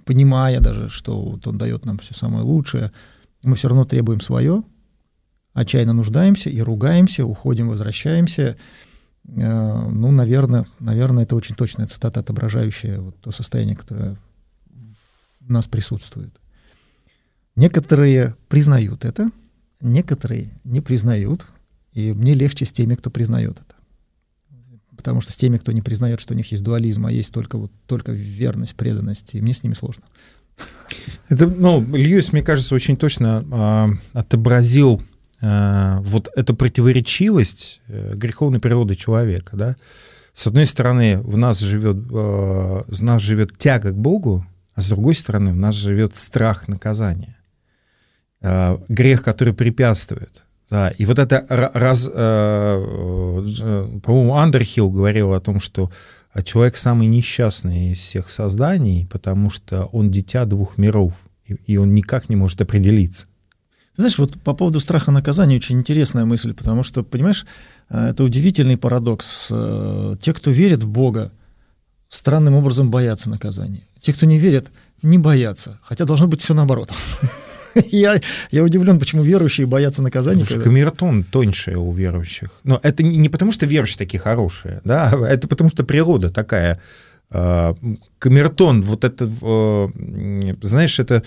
понимая даже, что вот он дает нам все самое лучшее, мы все равно требуем свое, отчаянно нуждаемся и ругаемся, уходим, возвращаемся. Ну, наверное, наверное, это очень точная цитата, отображающая вот то состояние, которое в нас присутствует. Некоторые признают это, некоторые не признают, и мне легче с теми, кто признает это. Потому что с теми, кто не признает, что у них есть дуализм, а есть только, вот, только верность, преданность, и мне с ними сложно. Это, ну, Льюис, мне кажется, очень точно э, отобразил э, вот эту противоречивость э, греховной природы человека. Да? С одной стороны, в нас живет, э, в нас живет тяга к Богу, а с другой стороны, в нас живет страх наказания. Э, грех, который препятствует. Да, и вот это, раз, э, э, по-моему, Андерхилл говорил о том, что человек самый несчастный из всех созданий, потому что он дитя двух миров, и, и он никак не может определиться. Ты знаешь, вот по поводу страха наказания очень интересная мысль, потому что, понимаешь, это удивительный парадокс. Те, кто верит в Бога, странным образом боятся наказания. Те, кто не верит, не боятся, хотя должно быть все наоборот. Я, я удивлен, почему верующие боятся наказания. Потому что камертон тоньше у верующих. Но это не, не потому, что верующие такие хорошие, да, это потому, что природа такая. Камертон, вот это, знаешь, это...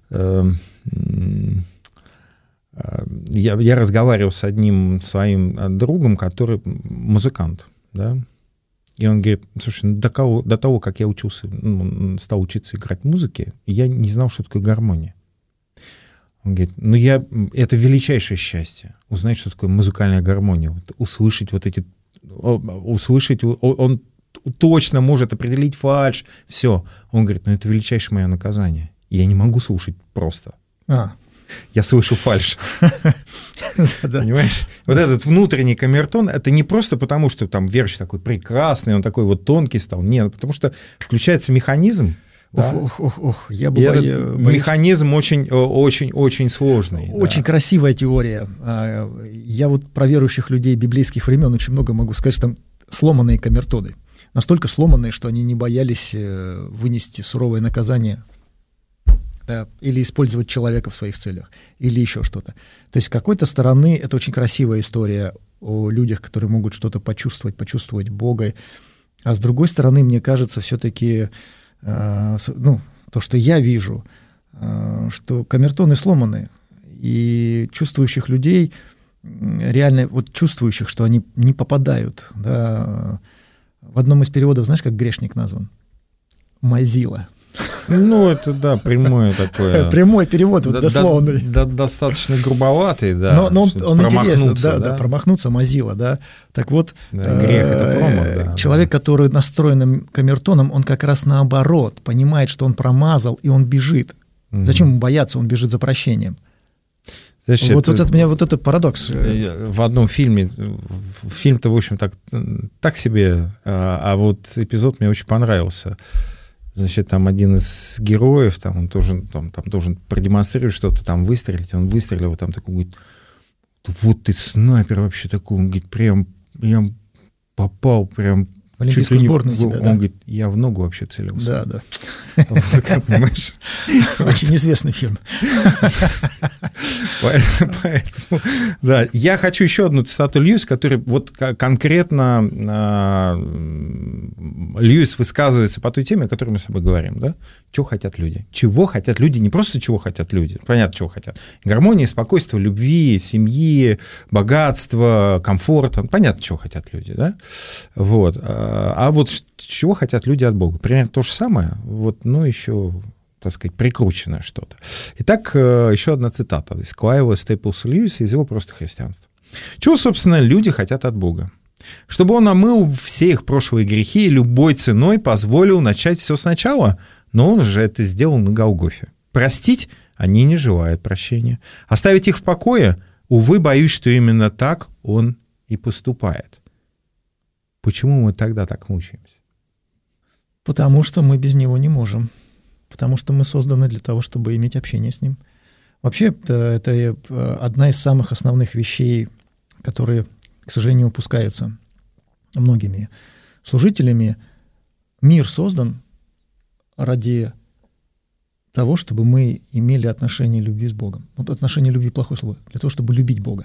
Я, я разговаривал с одним своим другом, который музыкант, да, и он говорит, слушай, ну, до, кого, до того, как я учился, ну, стал учиться играть в музыке, я не знал, что такое гармония. Он говорит, ну я, это величайшее счастье, узнать, что такое музыкальная гармония, вот, услышать вот эти, услышать, он точно может определить фальшь, все. Он говорит, ну это величайшее мое наказание, я не могу слушать просто. А. Я слышу фальшь. Понимаешь? Вот этот внутренний камертон, это не просто потому, что там верующий такой прекрасный, он такой вот тонкий стал, нет, потому что включается механизм. Да? Ох, ох, ох, я бы боюсь... Механизм очень, очень, очень сложный. Очень да. Красивая теория. Я вот про верующих людей библейских времен очень много могу сказать, что там сломанные камертоны. Настолько сломанные, что они не боялись вынести суровое наказание, да, или использовать человека в своих целях, или еще что-то. То есть с какой-то стороны это очень красивая история о людях, которые могут что-то почувствовать, почувствовать Бога. А с другой стороны, мне кажется, все-таки... ну, то, что я вижу, что камертоны сломаны, и чувствующих людей, реально вот чувствующих, что они не попадают, да, в одном из переводов, знаешь, как грешник назван? Мазила. Ну, это, да, прямое такое. Прямой перевод, вот, дословный. Да, да, достаточно грубоватый, да. Но, но он, он интересный, да, да, да, промахнуться, мазила, да. Так вот, да, грех — это промах, да. Человек, да. который настроен камертоном, он как раз наоборот, понимает, что он промазал, и он бежит. Mm-hmm. Зачем ему бояться, он бежит за прощением. Значит, вот, это, вот это меня вот это парадокс. В одном фильме, фильм-то, в общем, так, так себе, а вот эпизод мне очень понравился. Значит, там один из героев, там он должен, там, там должен продемонстрировать что-то, там выстрелить, он выстрелил, там такой говорит, вот ты снайпер вообще такой, он говорит, прям, прям попал, прям... В олимпийскую сборную не... тебя, Он да? говорит, я в ногу вообще целился. Да, да. Вот, как понимаешь? Очень известный фильм. Поэтому, да, я хочу еще одну цитату Льюиса, который вот конкретно Льюис высказывается по той теме, о которой мы с тобой говорим, да? Чего хотят люди? Чего хотят люди? Не просто чего хотят люди, понятно, чего хотят. Гармонии, спокойствия, любви, семьи, богатства, комфорта, понятно, чего хотят люди, да? Вот. А вот чего хотят люди от Бога? Примерно то же самое, вот, но еще, так сказать, прикрученное что-то. Итак, еще одна цитата из Клайва Стейплса Льюиса из его «Просто христианства». Чего, собственно, люди хотят от Бога? Чтобы он омыл все их прошлые грехи и любой ценой позволил начать все сначала, но он же это сделал на Голгофе. Простить они не желают прощения. Оставить их в покое? Увы, боюсь, что именно так он и поступает. Почему мы тогда так мучаемся? Потому что мы без него не можем. Потому что мы созданы для того, чтобы иметь общение с ним. Вообще, это, это одна из самых основных вещей, которые, к сожалению, упускаются многими служителями. Мир создан ради того, чтобы мы имели отношение любви с Богом. Вот отношение любви — плохое слово. Для того, чтобы любить Бога.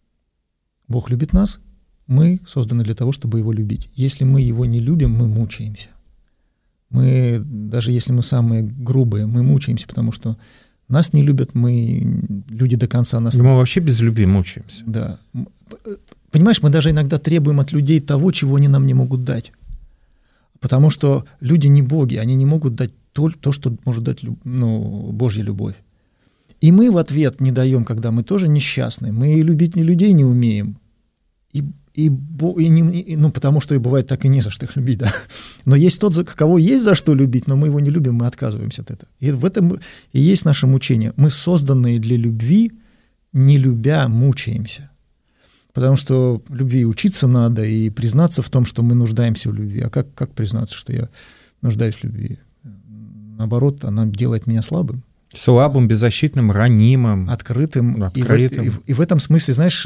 Бог любит нас, мы созданы для того, чтобы Его любить. Если мы Его не любим, мы мучаемся. Мы, даже если мы самые грубые, мы мучаемся, потому что нас не любят, мы люди до конца нас... Мы вообще без любви мучаемся. Да. Понимаешь, мы даже иногда требуем от людей того, чего они нам не могут дать. Потому что люди не боги, они не могут дать то, то что может дать, ну, Божья любовь. И мы в ответ не даем, когда мы тоже несчастны. Мы и любить людей не умеем. И, и, и, не, и, ну, потому что и бывает так и не за что их любить, да. Но есть тот, за кого есть за что любить, но мы его не любим, мы отказываемся от этого. И в этом и есть наше мучение. Мы созданные для любви, не любя, мучаемся. Потому что любви учиться надо и признаться в том, что мы нуждаемся в любви. А как, как признаться, что я нуждаюсь в любви? Наоборот, она делает меня слабым. Слабым, беззащитным, ранимым. Открытым. Открытым. И в, и, и в этом смысле, знаешь,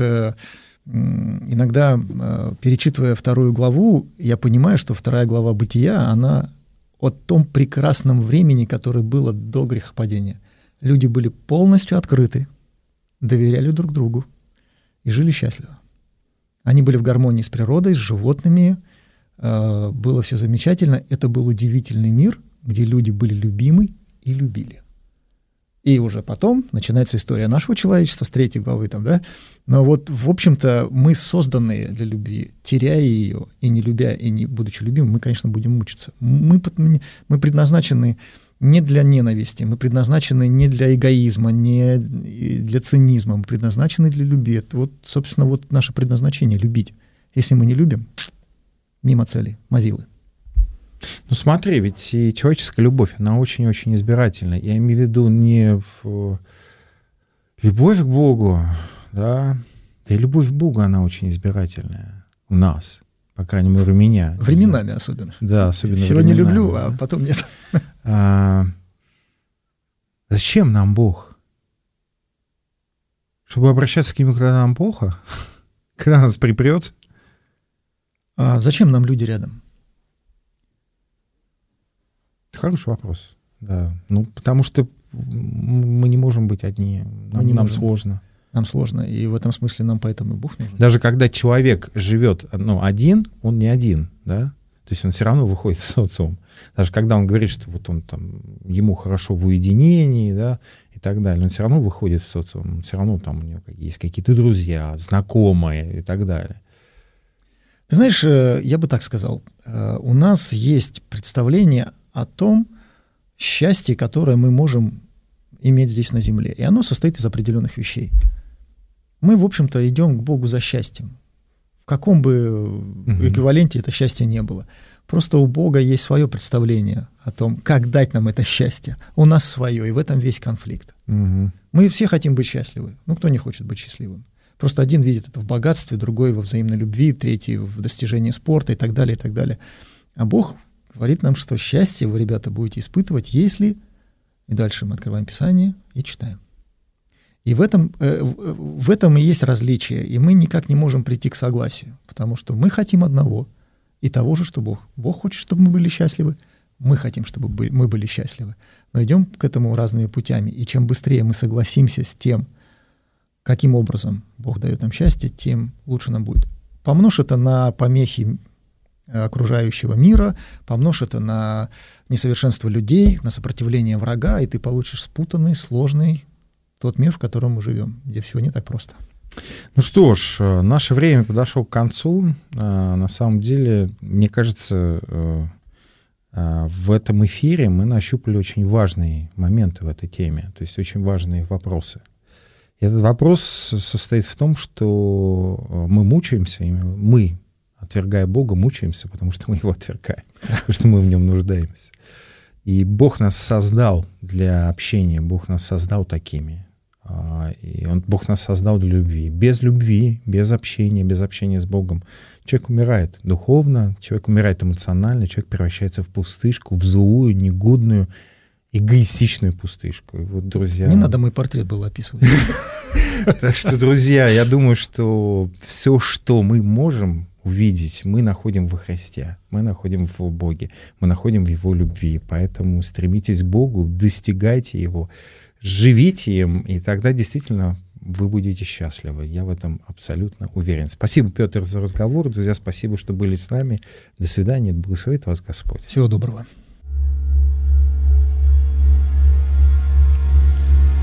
иногда, перечитывая вторую главу, я понимаю, что вторая глава Бытия, она о том прекрасном времени, которое было до грехопадения. Люди были полностью открыты, доверяли друг другу и жили счастливо. Они были в гармонии с природой, с животными, было все замечательно. Это был удивительный мир, где люди были любимы и любили. И уже потом начинается история нашего человечества с третьей главы, там, да? Но вот, в общем-то, мы созданные для любви. Теряя ее и не любя, и не будучи любимым, мы, конечно, будем мучиться. Мы, мы предназначены не для ненависти, мы предназначены не для эгоизма, не для цинизма, мы предназначены для любви. Это вот, собственно, вот наше предназначение — любить. Если мы не любим, мимо цели, мазилы. Ну смотри, ведь и человеческая любовь, она очень-очень избирательна. Я имею в виду не в любовь к Богу, да, да и любовь к Богу, она очень избирательная у нас, по крайней мере, у меня. Временами особенно. Да, особенно Сегодня временами. люблю, а потом нет. А, зачем нам Бог? Чтобы обращаться к Нему, когда нам плохо? Когда нас припрет? А зачем нам люди рядом? Хороший вопрос, да. Ну, потому что мы не можем быть одни, нам, нам сложно. Нам сложно, и в этом смысле нам поэтому и Бог нужен. Даже когда человек живет, ну, один, он не один, да, то есть он все равно выходит в социум. Даже когда он говорит, что вот он там, ему хорошо в уединении, да, и так далее, он все равно выходит в социум, все равно там у него есть какие-то друзья, знакомые и так далее. Ты знаешь, я бы так сказал, у нас есть представление о том счастье, которое мы можем иметь здесь на земле. И оно состоит из определенных вещей. Мы, в общем-то, идем к Богу за счастьем. В каком бы эквиваленте это счастье не было. Просто у Бога есть свое представление о том, как дать нам это счастье. У нас свое, и в этом весь конфликт. Угу. Мы все хотим быть счастливы. Ну, кто не хочет быть счастливым? Просто один видит это в богатстве, другой во взаимной любви, третий в достижении спорта и так далее, и так далее. А Бог говорит нам, что счастье вы, ребята, будете испытывать, если... И дальше мы открываем Писание и читаем. И в этом, э, в этом и есть различие. И мы никак не можем прийти к согласию, потому что мы хотим одного и того же, что Бог. Бог хочет, чтобы мы были счастливы, мы хотим, чтобы мы были счастливы. Но идем к этому разными путями. И чем быстрее мы согласимся с тем, каким образом Бог дает нам счастье, тем лучше нам будет. Помножь это на помехи окружающего мира, помножь это на несовершенство людей, на сопротивление врага, и ты получишь спутанный, сложный тот мир, в котором мы живем, где все не так просто. Ну что ж, наше время подошло к концу. На самом деле, мне кажется, в этом эфире мы нащупали очень важные моменты в этой теме, то есть очень важные вопросы. И этот вопрос состоит в том, что мы мучаемся, мы, отвергая Бога, мучаемся, потому что мы его отвергаем, потому что мы в нем нуждаемся. И Бог нас создал для общения, Бог нас создал такими. И он, Бог нас создал для любви. Без любви, без общения, без общения с Богом человек умирает духовно, человек умирает эмоционально, человек превращается в пустышку, в злую, негодную, эгоистичную пустышку. И вот, друзья... Не надо мой портрет был описывать. Так что, друзья, я думаю, что все, что мы можем увидеть, мы находим во Христе, мы находим в Боге, мы находим в Его любви. Поэтому стремитесь к Богу, достигайте Его, живите им, и тогда действительно вы будете счастливы. Я в этом абсолютно уверен. Спасибо, Петр, за разговор. Друзья, спасибо, что были с нами. До свидания. Благословит вас Господь. Всего доброго.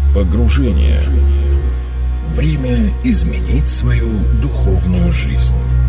Погружение. Время изменить свою духовную жизнь.